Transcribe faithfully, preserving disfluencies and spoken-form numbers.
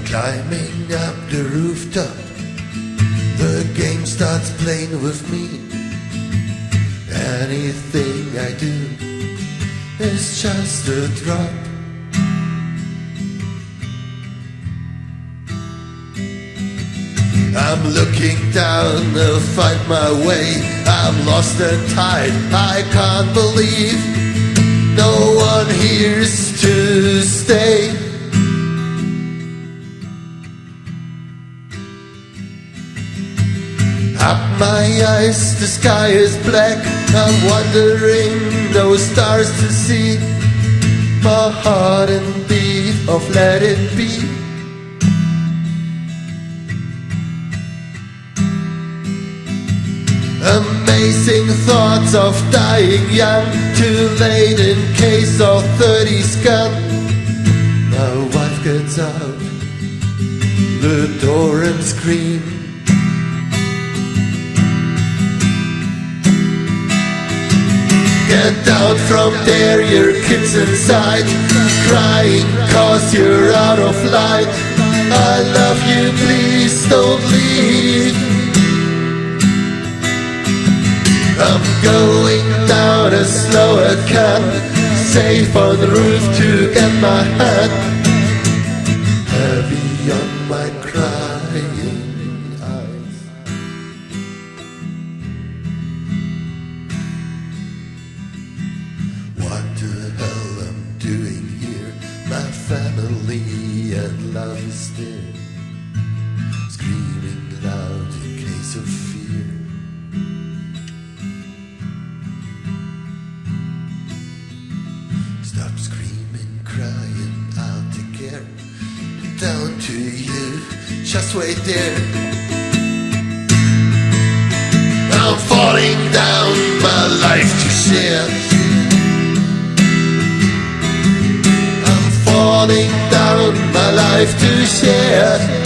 Climbing up the rooftop, the game starts playing with me. Anything I do is just a drop. I'm looking down to find my way. I'm lost and tired, I can't believe no one here's to stay. Up my eyes, the sky is black. I'm wondering, no stars to see. My heart in beat of let it be. Amazing thoughts of dying young, too late in case of thirties gone. My wife gets out the door and screams. Get down from there, your kid's inside, crying cause you're out of light. I love you, please don't leave. I'm going down as slow as I can, safe on the roof to get my hand heavy on my crying eyes. What the hell I'm doing here? My family and love is there, screaming loud in case of fear. Stop screaming, crying, I'll take care. Down to you, just wait there. I'm falling down, my life to share. I'm falling down, my life to share.